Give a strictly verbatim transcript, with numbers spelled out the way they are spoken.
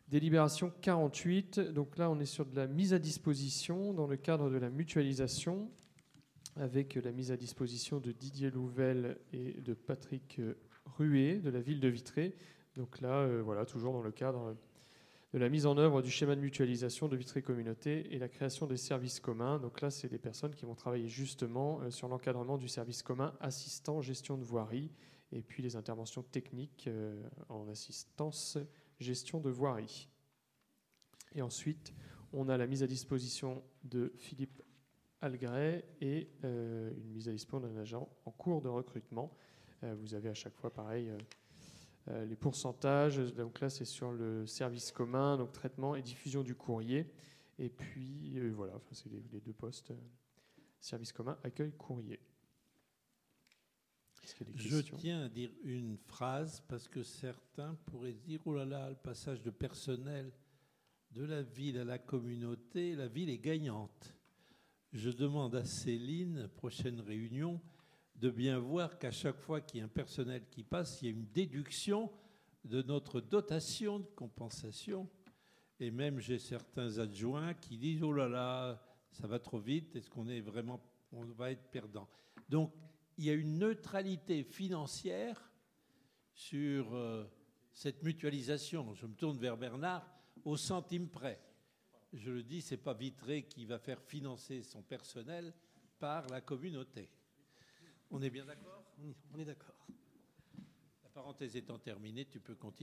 Délibération quarante-huit. Donc là, on est sur de la mise à disposition dans le cadre de la mutualisation, avec la mise à disposition de Didier Louvel et de Patrick Ruet de la ville de Vitré. Donc là, euh, voilà, toujours dans le cadre de la mise en œuvre du schéma de mutualisation de Vitré Communauté et la création des services communs. Donc là, c'est des personnes qui vont travailler justement euh, sur l'encadrement du service commun assistant gestion de voirie et puis les interventions techniques euh, en assistance gestion de voirie. Et ensuite, on a la mise à disposition de Philippe Algret et euh, une mise à disposition d'un agent en cours de recrutement. Euh, vous avez à chaque fois, pareil, euh, euh, les pourcentages. Donc là, c'est sur le service commun, donc traitement et diffusion du courrier. Et puis, euh, voilà, enfin, c'est les, les deux postes. Euh, service commun, accueil, courrier. Je tiens à dire une phrase parce que certains pourraient dire « Oh là là, le passage de personnel de la ville à la communauté, la ville est gagnante ». Je demande à Céline, prochaine réunion, de bien voir qu'à chaque fois qu'il y a un personnel qui passe, il y a une déduction de notre dotation de compensation. Et même j'ai certains adjoints qui disent « Oh là là, ça va trop vite, est-ce qu'on est vraiment, on va être perdant ?» Donc, il y a une neutralité financière sur euh, cette mutualisation. Je me tourne vers Bernard, au centime près. Je le dis, ce n'est pas Vitré qui va faire financer son personnel par la communauté. On est bien d'accord ? On est d'accord. La parenthèse étant terminée, tu peux continuer.